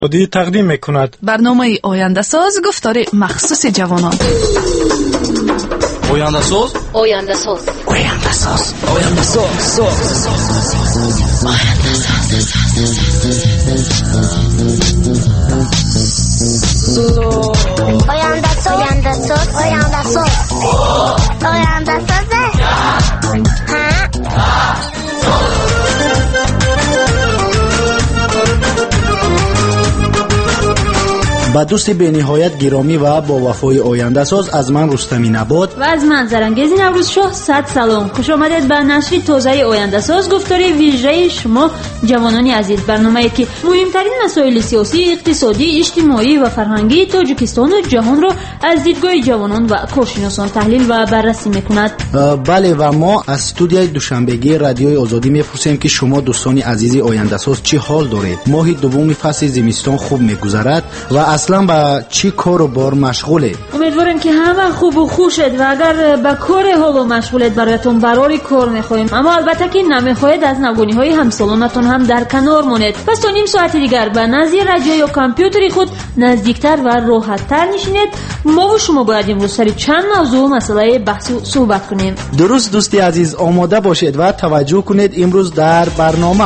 تقدیم میکند برنامه آینده ساز گفتار مخصوص جوانان. آینده ساز آینده ساز آینده ساز آینده ساز آینده ساز آینده ساز آینده ساز آینده ساز با دوست بی‌نهایت گرامی و با وفای آینده ساز از من رستمی نبات و از من زرنگیز نوروز شاه صد سلام. خوش آمدید به نشر تازه آینده ساز گفتاری ویژه شما جوانان عزیز. برنامه‌ای که مهمترین مسائل سیاسی، اقتصادی، اجتماعی و فرهنگی تاجیکستان و جهان را از دیدگاه جوانان و کارشناسان تحلیل و بررسی می‌کند. بله و ما از استودیوی دوشنبگی رادیوی آزادی می‌پرسیم که شما دوستان عزیز آینده ساز چه حال دارید؟ ماه دوم فصل زمستان خوب می‌گذرد و اصلا با چی کار و بار مشغوله؟ امیدوارم که همه خوب و خوشید و اگر به کار حالا مشغولید برایتون برای کار می‌خوایم، اما البته که نمی‌خواهید از نگونی‌های همسالانتون هم در کنار مونید. پس تا نیم ساعت دیگر به نزدیک رادیو یا کامپیوتری خود نزدیکتر و راحت‌تر نشینید. ما و شما باید امروز سر چند موضوع مسئله بحث صحبت کنیم. درست دوستی عزیز، آماده باشید و توجه کنید امروز در برنامه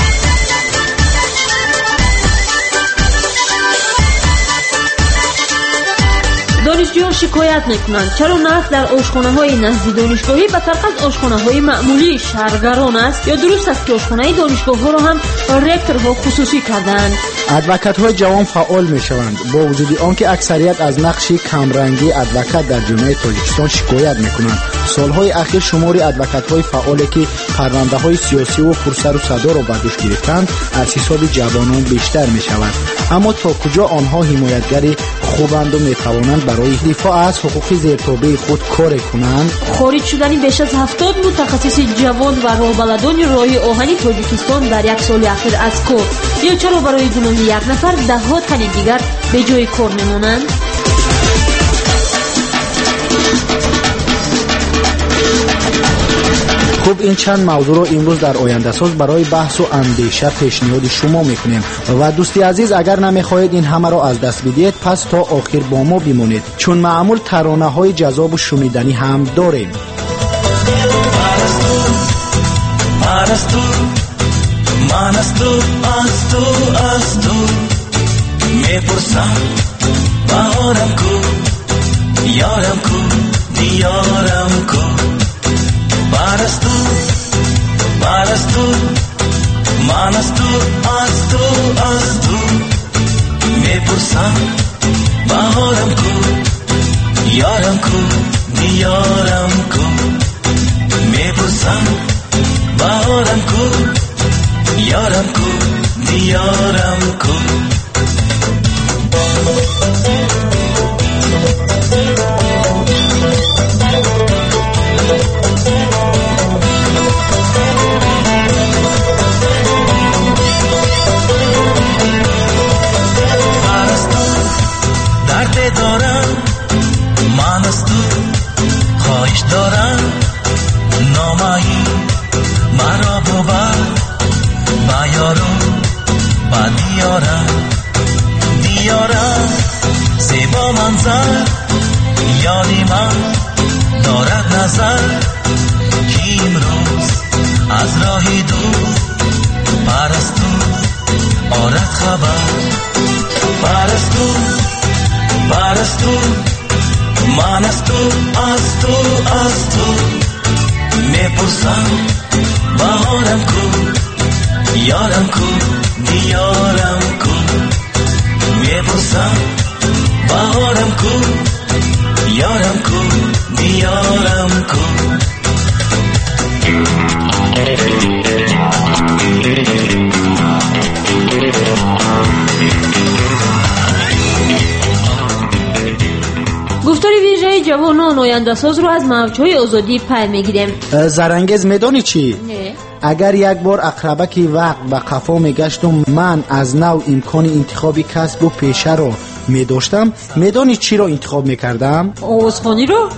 دانشجویان شکایت میکنند چرا نفت در آشخانه‌های نزدیک دانشگاهی به فرق از آشخانه‌های معمولی شهرگران است، یا درست است که آشخانه دانشگاه‌ها را هم رکتورها خصوصی کردند. ادوکات‌های جوان فعال میشوند با وجود آنکه اکثریت از نقش کمرنگی ادوکات در جامعه تاجیکستان شکایت میکنند. سالهای اخیر شمار ادوکات‌های فعالی که پرونده‌های سیاسی و پرسر و صدا را به دوش گرفتند از حساب جوانان بیشتر میشود. اما تا کجا آنها حمایتگری خوبند و میتوانند برای دفاع از حقوق زیرتابه خود کار کنند؟ خارج شدن بیش از 70 متخصص جوان و راهبلدان راه آهنی تاجیکستان در یک سال اخیر از کار، یا چرا برای گناه یک نفر ده‌ها تن دیگر به جای کار میمانند؟ خب این چند موضوع رو امروز در آینده ساز برای بحث و اندیشه پیشنهاد شما میکنیم و دوستی عزیز اگر نمیخواهید این همه رو از دست بدید پس تا آخر با ما بمونید، چون معمول ترانه های جذاب و شنیدنی هم داریم. من از تو میپرسم بهارم کو یارم کو دیارم کو من از تو میپرسم بهارم کو یارم کو دیارم کو میپرسم بهارم کو یارم کو دیارم کو دارم من از تو خواهش دارم نامایی مرا ببر بیارم با دیارم زیبا منظر یادی من دارد نظر که امروز از راهی دور پرستو آرد خبر پرستو من از تو میپرسم بهارم کو یارم کو دیارم کو میپرسم بهارم کو یارم کو دیارم کو گفتار ویژه جوانان آینده ساز رو از موجهای آزادی پی میگیریم. زرنگیز میدانی چی؟ نه. اگر یک بار اقربکی وقت به قفا میگشتم من از نو امکان انتخاب کسب و پیشه رو می داشتم، میدانی چی را انتخاب میکردم؟ آوازخوانی رو؟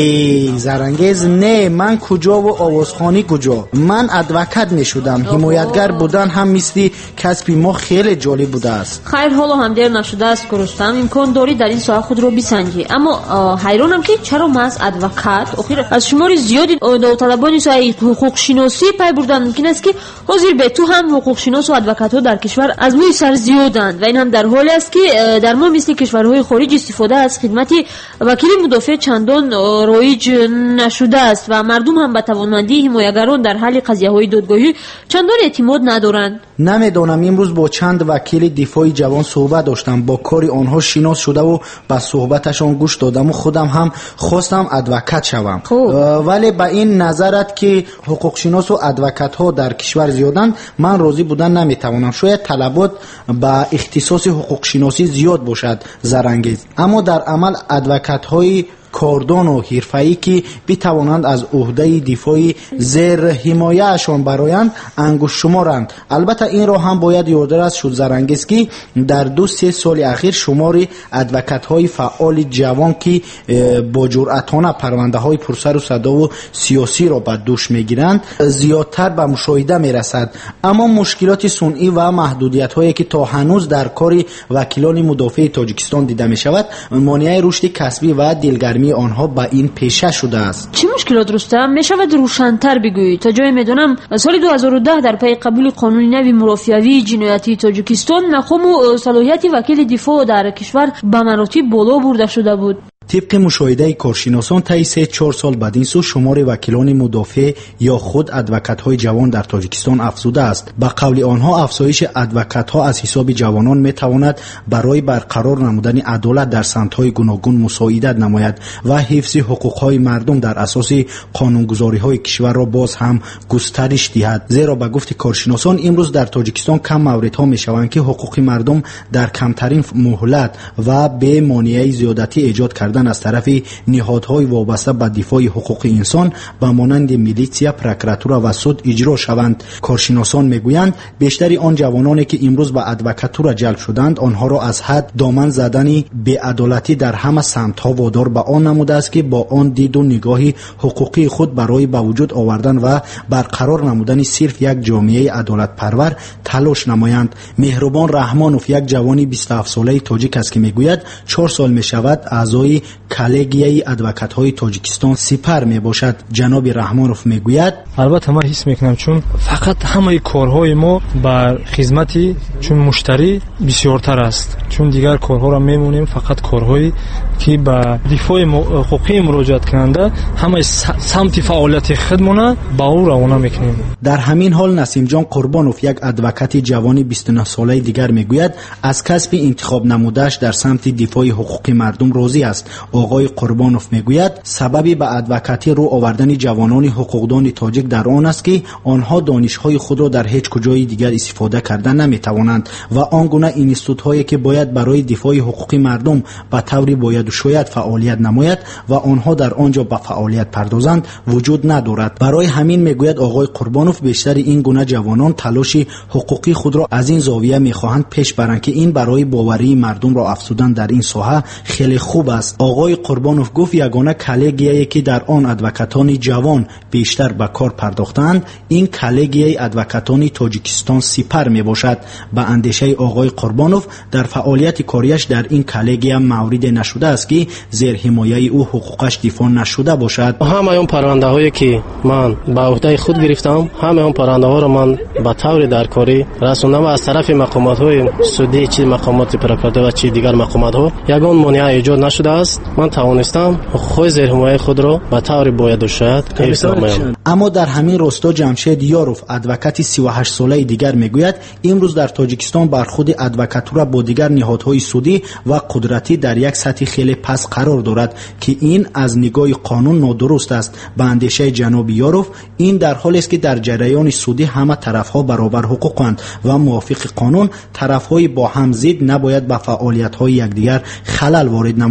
زرانگیز نه، من کجا و آوازخوانی کجا. من ادوکات میشدم. حمایتگر بودن هم مثل کسب ما خیلی جالب بوده است. خیر، حالا هم دیر نشده است که رستم امکان داری در این ساحه خود رو بسنجی، اما حیرانم که چرا محض ادوکات آخر از شمار زیادی داوطلبان ساحه حقوق شناسی پی بردن. ممکن است که حاضر به تو هم حقوق شناس و ادوکات ها در کشور از موی سر زیادند و این هم در حالی است که در ما مثل کشورهای خارج استفاده از خدمت وکیل مدافع چندان رایج نشده است و مردم هم به توانمندی حمایتگران در حل قضیه‌های دادگاهی چندان اعتماد ندارند. نمیدونم، امروز با چند وکیل دفاع جوان صحبت داشتم، با کاری آنها شناس شده و با صحبتشان گوش دادم و خودم هم خواستم ادوکات شوم. ولی با این نظرت که حقوق شناس و ادوکات ها در کشور زیادند، من راضی بودن نمیتوانم. شاید طلبات با اختصاص حقوق شناسی زیاد باشد زرانگیز، اما در عمل ادوکات های کاردان و حرفه‌ای که بتوانند از عهده دفاع زیر حمایه‌شان برایند انگشت شمارند. البته این را هم باید یادداشت شد زرانگیز که در 2-3 سال اخیر شمار ادوکات‌های فعال جوان که با جرأتانه پرونده‌های پرسر و صدا و سیاسی را به دوش می‌گیرند زیادتر به مشاهده می‌رسد. اما مشکلات صنعی و محدودیت‌هایی که تا هنوز در کار وکیلان مدافع تاجیکستان دیده می‌شود مانع رشد کسبی و دلگرمی آنها با این پیشه شده است. چه مشکلات رستم میشود روشن‌تر بگویی؟ تا جای میدونم سال 2010 در پی قبول قانون نوی مرافعاتی جنایتی تاجیکستان مقام و صلاحیت وکیل دفاع در کشور به مراتب بالا برده شده بود. طبق مشاهده کارشناسان طی 3-4 سال بعد این سو شمار وکیلان مدافع یا خود ادوکات‌های جوان در تاجیکستان افزوده است. با قول آنها افزایش ادوکات‌ها از حساب جوانان میتواند برای برقرار نمودن عدالت در سمت‌های گوناگون مساعدت نماید و حفظ حقوق‌های مردم در اساس قانونگذاری‌های کشور را باز هم گسترش دهد. زیرا به گفت کارشناسان امروز در تاجیکستان کم موردها میشوند که حقوق مردم در کمترین مهلت و به مانع زیادتی ایجاد کرده از طرف نهادهای وابسته به دفاع حقوق انسان به مانند میلیسیا، پروکراتورا و سود اجرا شوند. کارشناسان میگویند بیشتر آن جوانانی که امروز به ادوکاتورا جلب شدند آنها را از حد دامن زدن بی‌عدالتی در همه سمت‌ها وادار به آن نموده است که با آن دید و نگاه حقوقی خود برای به وجود آوردن و برقرار نمودن صرف یک جامعه عدالت پرور تلاش نمایند. مهربان رحمانوف یک جوانی 27 ساله تاجیک است که میگوید 4 سال میشود اعضای کالگیای ادوکات‌های تاجیکستان سپر میباشد. جناب رحمانوف میگوید البته من حس میکنم چون فقط همه کارهای ما بر خدمتی چون مشتری بسیارتر است، چون دیگر کارها را میمونیم فقط کارهایی که به دفاع حقوقی مراجعت کننده همه سمت فعالیت خودمون با او روانه میکنیم. در همین حال نسیم جان قربانوف یک ادوکات جوانی 29 ساله دیگر میگوید از کسب انتخاب نموده‌اش در سمت دفاع حقوق مردم راضی است. آقای قربانوف میگوید سببی به ادوکاتی رو آوردن جوانان حقوقدان تاجیک در آن است که آنها دانش‌های خود را در هیچ کجای دیگر استفاده کردن نمیتوانند و آنگونه اینستیتوت‌هایی که باید برای دفاع حقوق مردم به طوری باید و شاید فعالیت نماید و آنها در آنجا به فعالیت پردازند وجود ندارد. برای همین میگوید آقای قربانوف بیشتر این گونه جوانان تلاش حقوقی خود را از این زاویه میخواهند پیش برند که این برای باوری مردم را افزودن در این ساحه خیلی خوب است. آقای قربانوف گفت یگانه کالگیایی که در آن ادوکاتان جوان بیشتر به کار پرداختند این کالگیای ادوکاتان تاجیکستان سپر میباشد. به اندیشه آقای قربانوف در فعالیت کاریش در این کالگیا مورد نشده است که زیر حمایه او حقوقش دفاع نشده باشد. همه اون پرونده هایی که من به عهده خود گرفتم همه اون پرونده ها را من به طور در کاری رسوندم از طرف مقامات های سودی چه مقامات پروکراتور و چه دیگر مقامات ها یگان مانع ایجاد نشده است. من توانستم حقوق زیر حمایه خود را به طور باید و شاید حفظ نمایم. اما در همین راستا جمشید یاروف ادوکات 38 ساله دیگر میگوید امروز در تاجیکستان برخورد ادوکاتورا با دیگر نهادهای سودی و قدرتی در یک سطح خیلی پس قرار دارد که این از نگاه قانون نادرست است. به اندیشه جناب یاروف این در حالی است که در جریان سودی همه طرفها برابر حقوقند و موافق قانون طرفهای با هم ضد نباید به فعالیت‌های یکدیگر خلل وارد نمایند.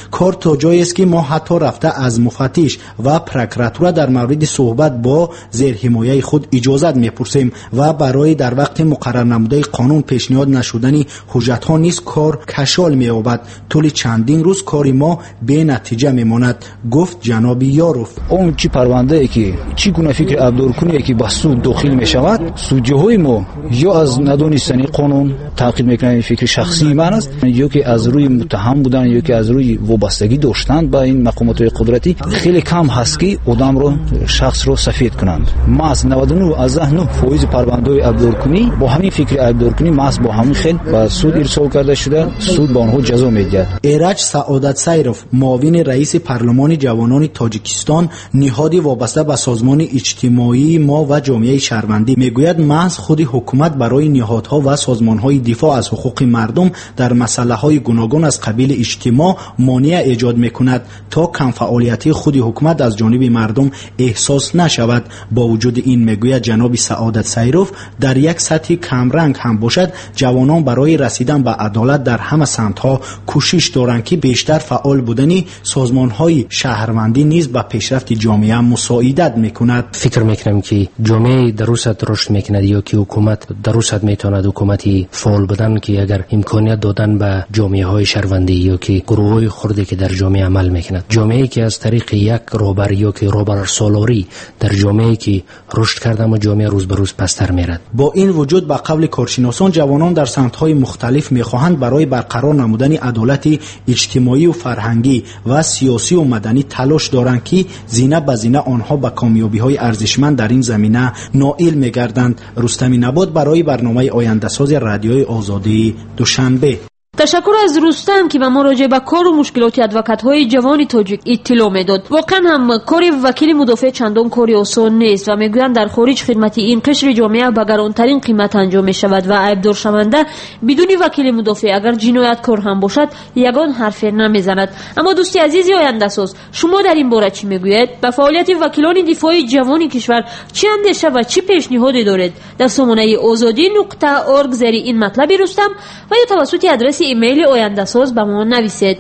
کار تا جایی است که ما حتی رفته از مفتش و پروکراتور در مورد صحبت با زیرحمایه خود اجازت میپرسیم و برای در وقت مقرر نموده قانون پیشنهاد نشدن حجت ها نیز کار کشال مییابد. طول چندین روز کار ما به نتیجه میماند، گفت جناب یاروف. اون چی پرونده ای که چی گونه فکر ابدارکنی که به سود داخل میشود، سودجوهای ما یا از ندانستن قانون تعقیب میکنن، فکر شخصی من است، یا که از روی متهم بودن یا که از روی وابستگی داشتن به این مقامات قدرتی. خیلی کم هست که آدم رو شخص رو سفید کنند. ما از 99% پرونده ابدارکنی با همین فکر ابدارکنی محض با همین خیل به سود ارسال کرده شده، سود به آنها جزا میدهد. ایرج سعادت سیروف، معاون رئیس پارلمان جوانان تاجیکستان، نهادی وابسته به سازمان اجتماعی ما و جامعه شهروندی، میگوید محض خود حکومت برای نهادها و سازمانهای دفاع از حقوق مردم در مسائل‌های گوناگون از قبیل اجتماع مانع ایجاد میکند تا کم فعالیتی خود حکومت از جانب مردم احساس نشود. با وجود این میگوید جناب سعادت سیروف در یک سطح کمرنگ هم باشد، جوانان برای رسیدن به عدالت در همه سمت‌ها کوشش دارند که بیشتر فعال بودن سازمان‌های شهروندی نیز به پیشرفت جامعه مساعدت میکند. فکر میکنم که جامعه در روسات رشد میکند یا که حکومت در روسات میتواند حکومتی فعال بودن که اگر امکانیت دادن به جامعه‌های شهروندی یا که گروه‌های خردی که در جامعه عمل میکند، جامعه‌ای که از طریق یک رهبر یا که رهبر سالاری در جامعه‌ای که رشد کرده و جامعه روز به روز پستر میرد. با این وجود به قول کارشناسان جوانان در سمت‌های مختلف میخواهند برای برقرار نمودن عدالت اجتماعی و فرهنگی و سیاسی و مدنی تلاش دارند که زینه به زینه آنها به کامیابی‌های ارزشمند در این زمینه نائل می‌گردند. رستمی نبات برای برنامه آینده‌ساز رادیوی آزادی دوشنبه. تشکر از رستم که به ما راجع به کار و مشکلات ادوکات‌های جوان تاجیک اطلاع میداد. واقعا هم کار وکیل مدافع چندان کاری آسان نیست و میگویند در خارج خدمت این قشر جامعه به گرانترین قیمت انجام می شود و عیبدار شونده بدون وکیل مدافع اگر جنایتکار هم باشد یگان حرف نمیزند. اما دوستی عزیزی آینده ساز، شما در این باره چی میگویید؟ به فعالیت وکیلان دفاع جوان کشور چه اندیشه و چه پیشنهادی دارید؟ در سامانه azadi.org زیر این مطلب رستم و یا توسط آدرس ایمیل آینده ساز به ما نویسید.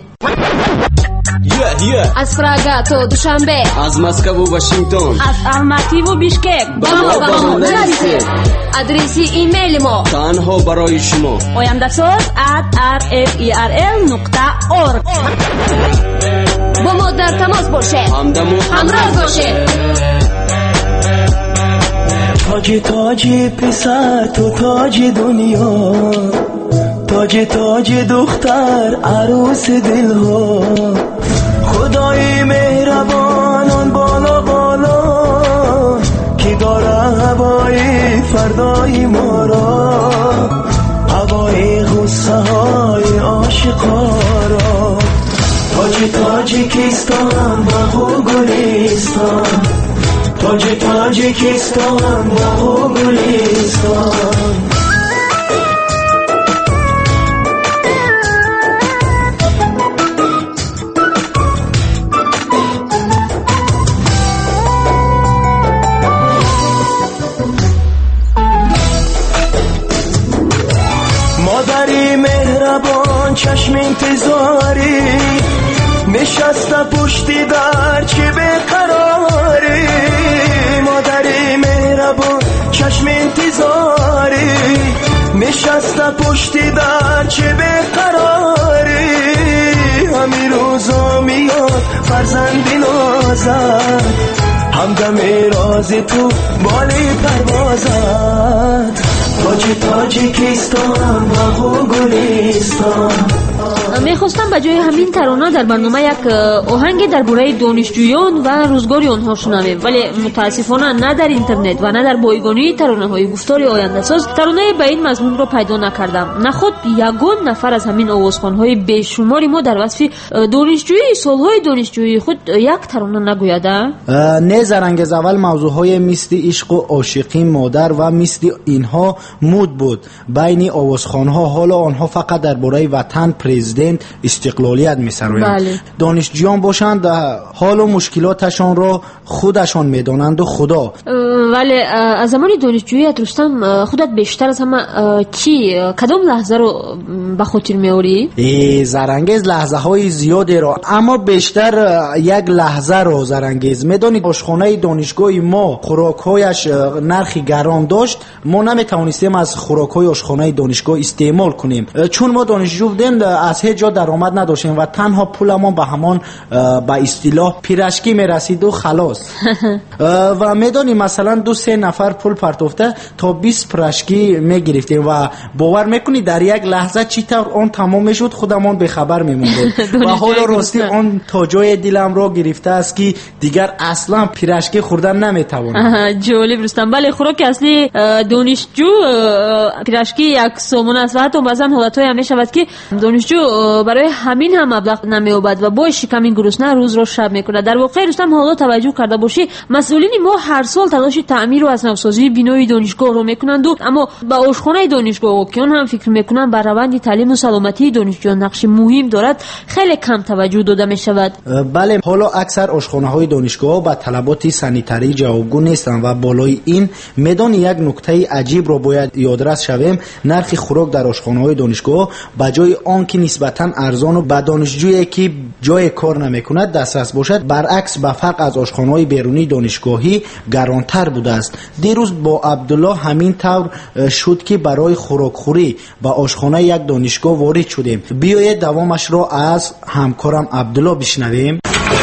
از پراگ تا دوشنبه، از مسکو و واشنگتن، از الماتی و بیشکک با ما نویسید. آدرس ایمیل ما تنها برای شما ayandasaz@rferl.org. با ما در تماس باشه، همراه باشه. تاج پسر تو تاج دنیا، تاج دختر عروس دل ها، خدای مهربانان بالا بالا که داره هوای فردای ما را، هوای غصه های عاشقا را. تاجیکستان با گلستان، تاجیکستان با گلستان. مادری مهربان چشم انتظاری، نشسته پشتی در چه بیقراری. مادری مهربان چشم انتظاری، نشسته پشتی در چه بیقراری. همین روزا میاد فرزندی نازد، همدم راز تو بالی پروازد. تاجیکستان با گلستان. میخواستم به جای همین ترانه در برنامه یک آهنگ درباره دانشجویان و روزگار آنها شنویم، ولی متاسفانه نه در اینترنت و نه در بایگانی ترانه های گفتار آینده ساز ترانه به این مضمون را پیدا نکردم. نخود یگان نفر از همین آوازخوان های بیشماری ما در وصف دانشجویی سالهای دانشجویی خود یک ترانه نگویده. نه زرنگ اول موضوع های مثل عشق و عاشقی مادر و مثل اینها مود بود بین آوازخوان ها. حالا آنها فقط درباره وطن، پرزیدنت میکنند استقلالیت میسرویند. دانشجویان باشند حال و مشکلاتشان را خودشان میدانند و خدا. ولی از زمان دانشجوییت رستم خودت بیشتر از همه کدام لحظه رو به خاطر میاری؟ زرانگیز لحظه های زیادی را، اما بیشتر یک لحظه رو زرانگیز. میدانید آشخانه دانشگاه ما خوراکهایش نرخی گران داشت، ما نمیتوانستیم از خوراکهای آشخانه دانشگاه استعمال کنیم چون ما دانشجو بودیم، از هیچ جا درآمد نداشتیم و تنها پولمون به همان به اصطلاح پیراشکی میرسید و خلاص. و میدونیم مثلا 2-3 نفر پول پرتافته تا 20 پیراشکی میگرفتیم و باور میکنی در یک لحظه چی طور اون تمام میشد خودمون به خبر میموندیم. و حالا راستی اون تا جای دلم رو گرفته است که دیگر اصلا پیراشکی خوردن نمیتوانم. جالب رستم. بله خوراک اصلی دانشجو پیراشکی یک سومون است و حتی بعضا حالت‌های هم میشود که دانشجو برای همین هم مبلغ نمی‌یابد و با شکم گرسنه روز را شب میکنه. در واقع رستم حالا توجه کرده باشی مسئولین ما هر سال تلاش تعمیر و اسناف‌سازی بنای دانشگاه رو میکنند اما با آشخانه دانشگاه که اون هم فکر میکنن بر روند تعلیم و سلامتی دانشجویان نقش مهم دارد خیلی کم توجه داده میشود. بله حالا اکثر آشخانه‌های دانشگاه با طلبات سانیتری جوابگو نیستند و بالای این میدان یک نکته عجیب رو باید یادرس شویم. نرخ خوراک در آشخانه‌های دانشگاه با جای آنکه نسبتاً ارزان و به دانشجویی که جای کار نمیکند دسترس باشد، برعکس به فرق از آشخانه‌های بیرونی دانشگاهی گرانتر بوده است. دیروز با عبدالله همین طور شد که برای خوراکخوری به آشخانه یک دانشگاه وارد شدیم. بیایید دوامش را از همکارم عبدالله بشنویم.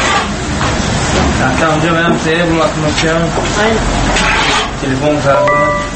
اونجا برم سه بلوک تلفن خراب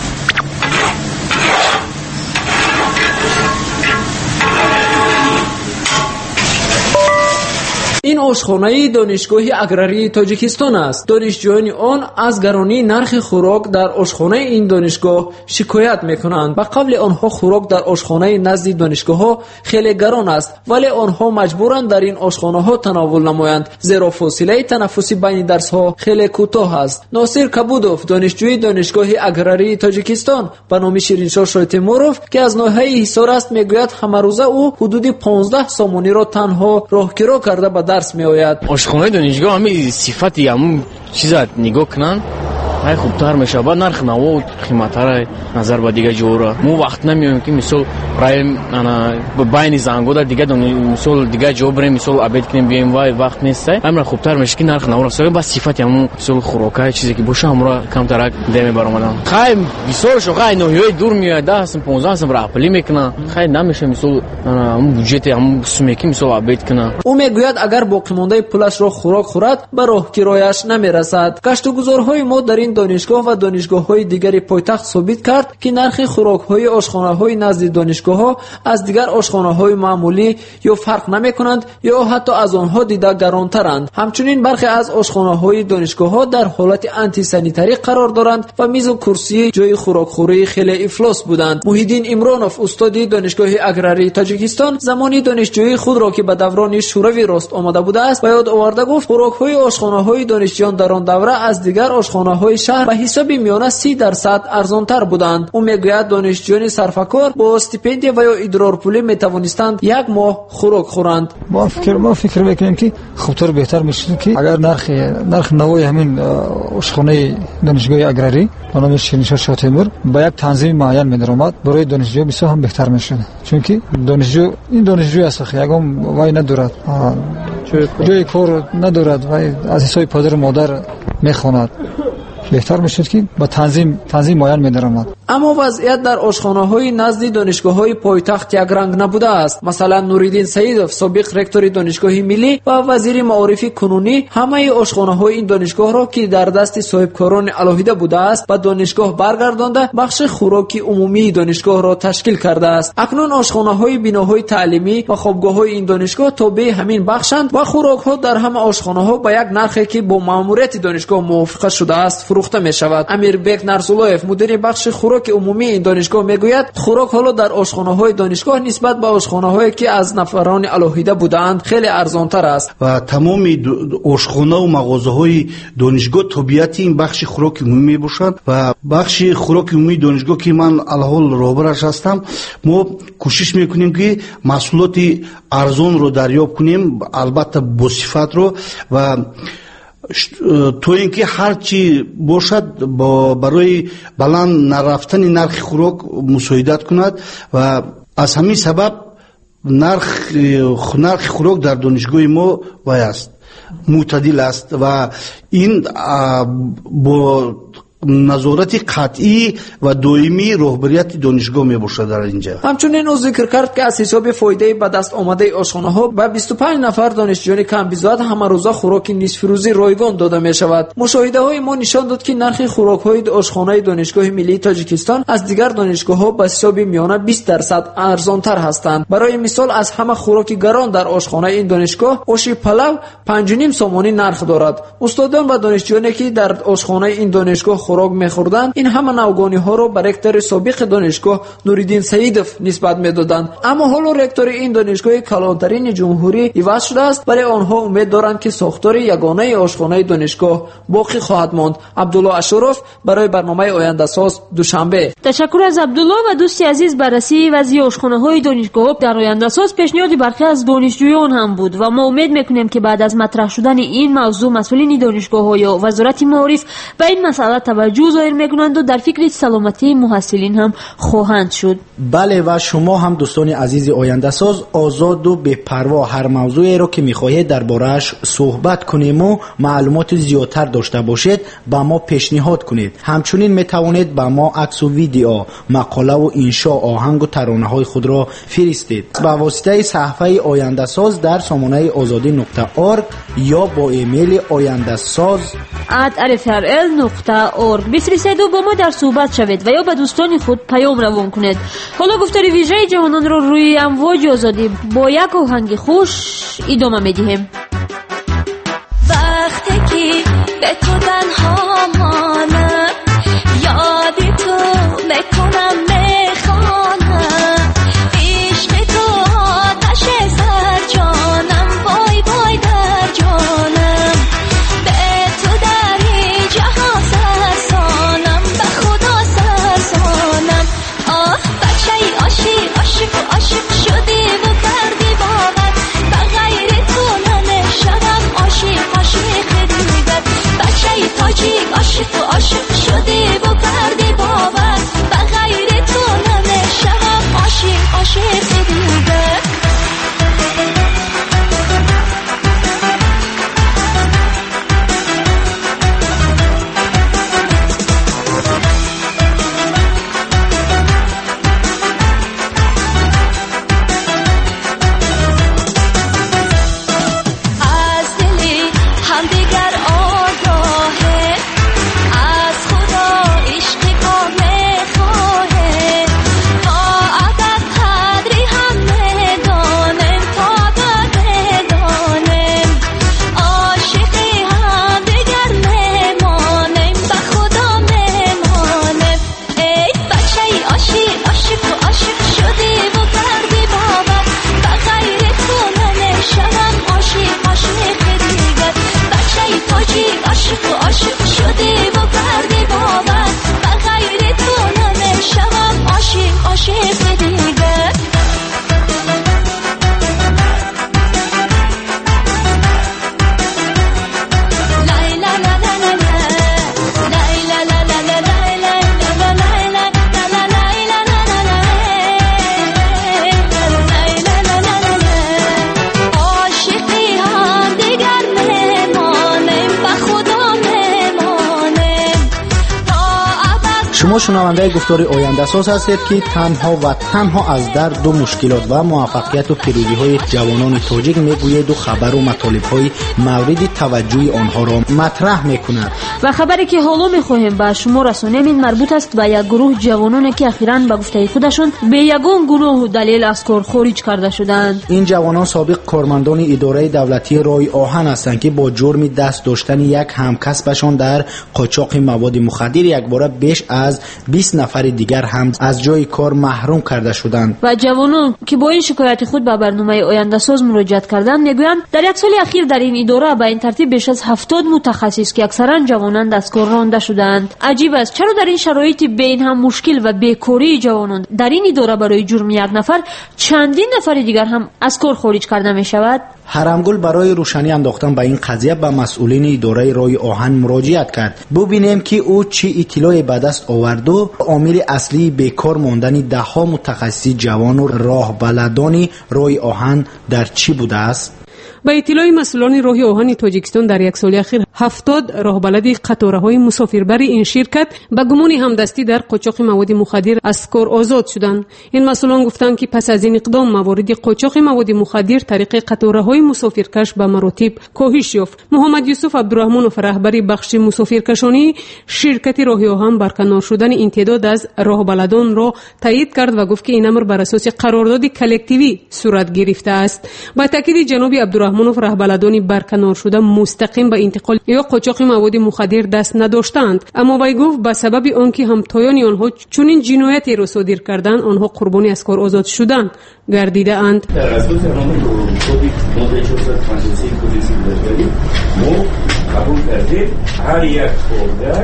این آشخانه دانشگاه اگراری تاجیکستان است. دانشجویان آن از گرانی نرخ خوراک در آشخانه این دانشگاه شکایت میکنند. به قبل آنها خوراک در آشخانه نزد دانشگاه ها خیلی گران است ولی آنها مجبورند در این آشخانه ها تناول نمایند زیرا فاصله تنفسی بین درس ها خیلی کوتاه است. ناصر کبودوف دانشجوی دانشگاه اگراری تاجیکستان به نام شیرینشاه شایتمورف که از ناحیه حصار است میگوید همه روزه او حدود 15 سامانی را تنها راهکرا کرده به درس می آید. آشخانه دانشگاه همین صفتی همون چیزا نگاه کنن های خوبتر میشه. با نرخ نو قیمت‌ها نظر به دیگه جورا مو وقت نمیایم که مثلا برای انا بین زنگو در دیگه مثلا دیگه جو بریم مثلا ابد کنیم بیایم وقت نیست. امر خوبتر میشه که نرخ نو رسه با صفتی همون مثلا خوراکای چیزی که باشه همراه کم ترک دم برآمدن. خایم بیسور شو خای نویای دور میاد 10 15 سم را اپلی میکنه. خای نمیشه مثلا همون بودجت همون سومیکی مثلا ابد کنه. او میگوید اگر باقی مانده پولش را خوراک خورد به راه کرایش نمیرسد. گشتگذارهای ما در این دانشگاه و دانشگاه‌های دیگر پایتخت ثابت کرد که نرخ خوراک‌های آشخانه‌های نزد دانشگاه‌ها از دیگر آشخانه‌های معمولی یا فرق نمی‌کنند یا حتی از آنها دیده گرانترند. همچنین برخی از آشخانه‌های دانشگاه‌ها در حالت آنتی سانیتری قرار دارند و میز و کرسی جای خوراکخوری خیلی افلاس بودند. محیدین عمرانوف استاد دانشگاه اگراری تاجیکستان زمانی دانشجوی خود را که به دوران شوروی راست آمده بوده است به یاد آورده گفت خوراک‌های آشخانه‌های دانشجویان در آن دوره از دیگر آشخانه‌های شهر به حساب میانه 30% ارزانتر بودند. او میگوید دانشجویان صرفه‌کار با استیپندی و یا ادرار پولی میتوانستند یک ماه خوراک خورند. ما فکر میکنیم که خوبتر بهتر میشه که اگر نرخ نوای همین آشخانه دانشگاه اگراری به نام شیرینشاه شاه تیمور با یک تنظیم معین می‌درآمد برای دانشجو بسیار هم بهتر میشد چون که دانشجو است یگام وای ندارد جای کار ندارد و از حساب پدر و مادر میخواند. بهتر میشد که با تنظیم معین می‌درآمد. اما وضعیت در آشخانه‌های نزد دانشگاه‌های پایتخت یک رنگ نبوده است. مثلا نوریدین سعیدوف سابق رکتور دانشگاه ملی و وزیر معارف کنونی همه آشخانه‌های این دانشگاه را که در دست صاحبکاران علاهیده بوده است به دانشگاه برگردانده بخش خوراکی عمومی دانشگاه را تشکیل کرده است. اکنون آشخانه‌های بناهای تعلیمی و خوابگاه‌های این دانشگاه تابع همین بخشند و خوراک‌ها در همه آشخانه‌ها با یک نرخی که با ماموریت دانشگاه موافقت شده است фурӯхта мешавад. Амирбек Нарзуллоев, мудири бахши хӯроки умумии ин донишгоҳ мегӯяд, хӯрок ҳоло дар ошхонаҳои донишгоҳ нисбат ба ошхонаҳое ки аз нафарони алоҳида будаанд хеле арзонтар аст. ва тамоми ошхонаву мағозаҳои донишгоҳ тобиати ин бахши хӯроки умумӣ мебошад ва бахши хӯроки умумии донишгоҳ ки ман алҳол роҳбараш ҳастам, мо кӯшиш мекунем ки маҳсулоти арзонро дарёб кунем, албатта босифатро, ва то ин ки ҳар чӣ бошад барои баланд нарафтани нархи хӯрок мусоидат кунад. ва аз ҳамин сабаб нархи хӯрок дар донишгоҳи мо вай аст, мӯътадил аст ва ин бо назорати қатъӣ ва доимии роҳбарияти донишгоҳ мебошад дар инҷа. ҳамчунин ӯ зикр кард ки аз ҳисоби фоидаи ба даст омадаи ошхонаҳо ба 25 нафар донишҷӯёни камбизоат ҳамарӯза хӯроки нисфирӯзӣ ройгон дода мешавад. мушоҳидаҳои мо нишон дод ки нархи хӯрокҳои ошхонаи донишгоҳи миллии Тоҷикистон аз дигар донишгоҳҳо ба ҳисоби миёна 20% арзонтар ҳастанд. барои мисол, аз ҳама хӯроки гарон дар ошхонаи ин донишгоҳ оши палав 5.5 сомонӣ нарх дорад. устодон ва донишҷӯёне ки дар ошхонаи ин донишгоҳ хӯрок мехӯрданд, ин ҳама навгониҳоро ба ректори собиқи донишгоҳ Нуриддин Саидов нисбат медоданд. аммо ҳоло ректори ин донишгоҳи калонтарини ҷумҳурӣ иваз шудааст, вале онҳо умед доранд ки сохтори ягонаи ошхонаи донишгоҳ боқӣ хоҳад монд. Абдулло Ашуров барои барномаи Ояндасоз, Душанбе. ташаккур аз Абдулло ва дӯсти азиз. баррасии вазъи ошхонаҳои донишгоҳ дар Ояндасоз пешниҳоди бархе аз донишҷӯён ҳам буд ва мо умед мекунем ки баъд аз матраҳ шудани ин мавзӯъ масъулини донишгоҳҳо ё вазорати маориф ба ин масъала таваҷҷӯҳ зоҳир мекунанду дар фикри саломатии муҳассилин ҳам хоҳанд шуд. бале, ва шумо ҳам дӯстони азизи Ояндасоз озоду бепарво ҳар мавзӯъеро ки мехоҳед дар борааш суҳбат кунему маълумоти зиёдтар дошта бошед, ба мо пешниҳод кунед. ҳамчунин метавонед ба мо аксу видео, мақолаву иншо, оҳангу таронаҳои худро фиристед ба воситаи саҳифаи Ояндасоз дар сомонаи озодӣ.орг ё бо эмейли oyandasoz@rfrl.org бифиристеду бо мо дар суҳбат шавед ва ё ба дӯстони худ паём равон кунед. ҳоло гуфтори вижаи ҷавононро рӯи амвоҷи озодӣ бо як оҳанги хуш идома медиҳем. вақте ки бе ту танҳо монам, ёди ту мекунам, мехонам, ишқи ту оташе сар ҷонам, вой вой дар ҷонам, бе ту дар ин ҷаҳон сарсонам, ба худо сарсонам. бачаи ошиқ ошиқу ошиқ шудӣ ву кардӣ бовар, ба ғайри ту намешавам ошиқ ошиқи дигар. бачаи тоҷик شما شنونده گفتار آینده ساز هستید که تنها و تنها از در دو مشکلات و موفقیت و پیروزی های جوانان تاجیک میگوید و خبر و مطالب های مورد توجه آنها را مطرح میکند. و خبری که حالا میخواهیم به شما رسانیم این مربوط است به یک گروه جوانانی که اخیراً به گفته خودشون به یگان گناه و دلیل از کار خارج کرده شدند. این جوانان سابق کارمندان اداره دولتی رای آهن هستند که با جرم دست داشتن یک همکسبشان در قاچاق مواد مخدر یک بار بیش از 20 نفر دیگر هم از جای کار محروم کرده شدند. و جوانان که با این شکایت خود به برنامه آینده ساز مراجعت کردند میگویند در یک سال اخیر در این اداره به این ترتیب بیش از 70 متخصص که اکثرا جوانان از کار رانده شدند. عجیب است چرا در این شرایط بین هم مشکل و بیکاری جوانان در این اداره برای جرم یک نفر چندین نفر دیگر هم از کار خارج کرده می شود؟ حرمگل برای روشنی انداختن به این قضیه به مسئولین اداره رای آهن مراجعت کرد. ببینیم که او چه اطلاعی به دست آورد و عامل اصلی بیکار ماندن ده‌ها متخصص جوان و راهبلدان رای آهن در چی بوده است؟ با اطلاع مسئولان راه آهن تاجیکستان در یک سال اخیر 70 راهبلد قطاره‌های مسافربر این شرکت به گمان همدستی در قاچاق مواد مخدر از کار آزاد شدند. این مسئولان گفتند که پس از این اقدام موارد قاچاق مواد مخدر طریق قطاره‌های مسافرکش به مراتب کاهش یافت. محمد یوسف عبدالرحمنوف رهبر بخش مسافرکشانی شرکت راه آهن برکنار شدن این تعداد از راهبلدان را تایید کرد و گفت که این امر بر اساس قرارداد کلکتیوی صورت گرفته است. با تاکید جناب عبدالرحمنوف راهبلدان برکنار شده مستقیم به انتقال یا قاچاق مواد مخدر دست نداشتند، اما وی گفت به سبب آنکه همتایان آنها چنین جنایتی را صادر کردند آنها قربانی از کار آزاد شدند گردیده اند. در اساس قانون ماده 453 کد سیاسی ما قبول کردیم هر یک کارگر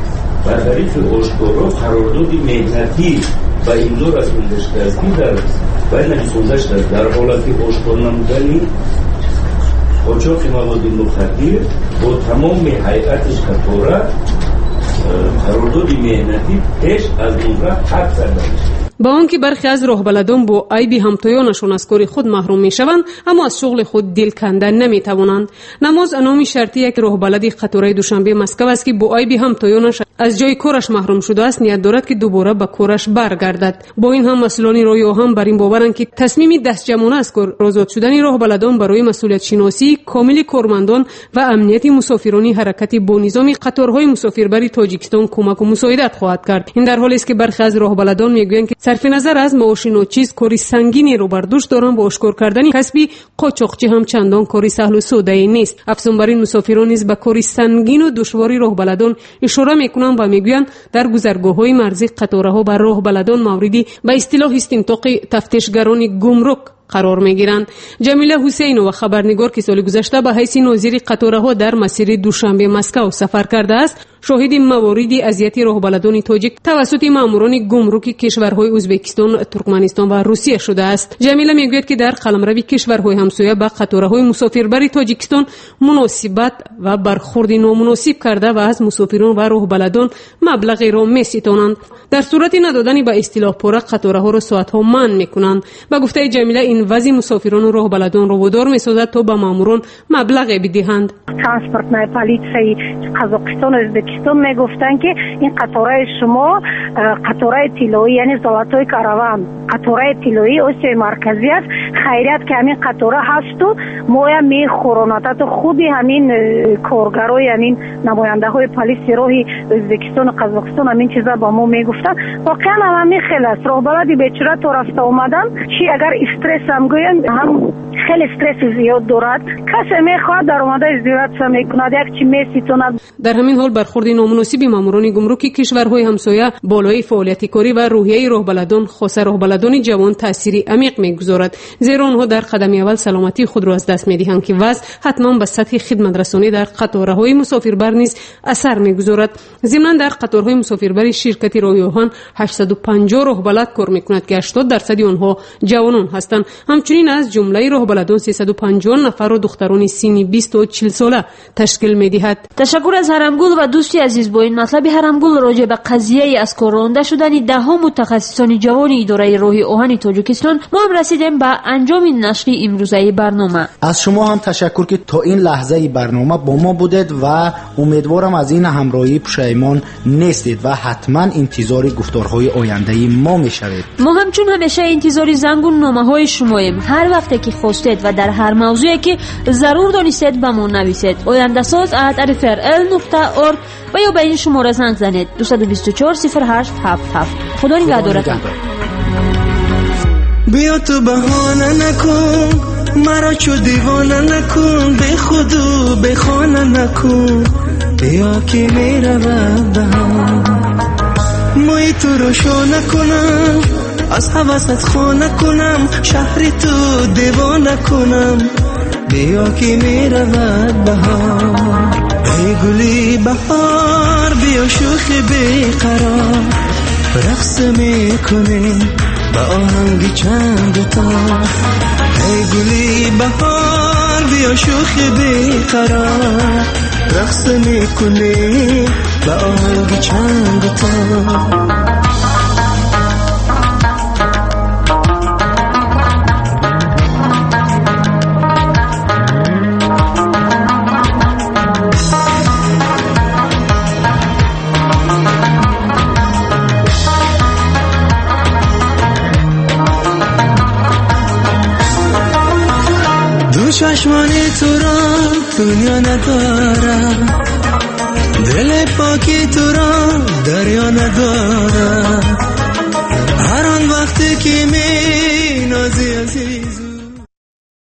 با طریق آشکارا قرارداد مهنتی و امضا رساندگی در باید نویسنده‌اش در حالت آشکار نمودن قاچاق مواد مخدر با تمام هیئتش قطاره قرارداد مهنتی پیش از اون را حق زده. با آنکه برخی از راهبلدان با عیب همتایانشان از کار خود محروم میشوند اما از شغل خود دل کندن نمیتوانند. نماز نام شرطی یک راهبلد قطاره دوشنبه مسکو است که با عیب همتایانش از جای کارش محروم شده است نیت دارد که دوباره به کارش برگردد. با این هم مسئولان رای آهن بر این باورند که تصمیم دست جمعانه از کار آزاد شدن راهبلدان برای مسئولیت شناسی کامل کارمندان و امنیت مسافرانی حرکت با نظام قطارهای مسافربر تاجیکستان کمک و مساعدت خواهد کرد. این در حالی است که برخی از راهبلدان میگویند که صرف نظر از معاش ناچیز کاری سنگینی رو بر دوش دارند و اشکار کردن کسبی قاچاقچی هم چندان کاری سهل و ساده نیست. افزون بر این مسافران نیز به کاری سنگین و دشواری راهبلدان اشاره میکنند و میگویند در گذرگاه‌های مرزی قطاره‌ها بر راهبلدان موردی به اصطلاح استنطاق تفتیشگران گمرک قرار میگیرند. جمیله حسینو و خبرنگار که سال گذشته به حیث ناظر قطاره‌ها در مسیر دوشنبه مسکو سفر کرده است شاهد موارد اذیت راهبلدان تاجیک توسط ماموران گمرک کشورهای ازبکستان، ترکمنستان و روسیه شده است. جمیله میگوید که در قلمرو کشورهای همسایه به قطاره‌های مسافربر تاجیکستان مناسبت و برخورد نامناسب کرده و از مسافران و راهبلدان مبلغی را می‌ستانند. در صورت ندادن به اصطلاح پاره قطاره‌ها را ساعت‌ها منع می‌کنند. به گفته جمیله این وضع مسافران و راهبلدان را وادار می‌سازد تا به ماموران مبلغی بدهند. ترانسپورتنای پلیسی قزاقستان و ازبکستان میگفتن که این قطاره شما قطاره طلایی یعنی زالاتای کاروان قطاره طلایی آسیای مرکزی است، خیریت که همین قطاره هست و ما هم میخورانات و خودی همین کارگرای همین نماینده های پلیس راهی ازبکستان و قزاقستان همین چیزا با ما میگفتن. واقعا هم خیلی است راهبلدی بیچاره تو رفته اومدن چی اگر استرس هم گوین هم خیلی استرس زیاد دارد کسی میخواد در اومده ازدیرات میکند یک چی میسیتوند. در همین حال برخورد نامناسب ماموران گمرک کشورهای همسایه بالای فعالیت کاری و روحیه راهبلدان خاصه راهبلدان جوان تأثیری عمیق میگذارد، زیرا آنها در قدم اول سلامتی خود را از دست میدهند که وضع حتما به سطح خدمت رسانی در قطارهای مسافربر نیز اثر میگذارد. ضمن در قطارهای مسافربر شرکت رای آهن 850 راهبلد کار میکند که 80% آنها جوانان هستند. همچنین از جمله راهبلدان 350 نفر و دختران سنی 20 تا 40 ساله تشکیل میدهد. تشکر از هرمگل و دوست دوستی عزیز، با این مطلب هرمگل راجع به قضیه از کار رانده شدن دهها متخصصان جوان اداره راهی آهن تاجیکستان ما هم رسیدیم به انجام نشر امروزه برنامه. از شما هم تشکر که تا این لحظه برنامه با ما بودید و امیدوارم از این همراهی پشیمان نیستید و حتما انتظار گفتارهای آینده ما میشوید. ما همچون همیشه انتظار زنگون نامه‌های شماییم. هر وقتی که خواستید و در هر موضوعی که ضرور دانستید به ما نویسید. oyandasaz@rfrl.org و یا به این شماره زنگ زنید 224 0877. خدا نگهدارتان. بیا تو بهانه نکن، مرا چو دیوانه نکن، به خودو به خانه نکن، بیا که میرود بهار. موی تو رو شو نکنم، از حوست خانه کنم، شهر تو دیوانه کنم، بیا که میرود بهار. ای گلی بهار بیا شوخی بیقرار، رقص میکنیم با آهنگ چند تا. ای گلی بهار بیا شوخی بیقرار، رقص میکنیم با آهنگ چند تا. چشمانی تو را دنیا ندارم، دل پاکی تو را دریا ندارم. هر آن وقتی که می نازی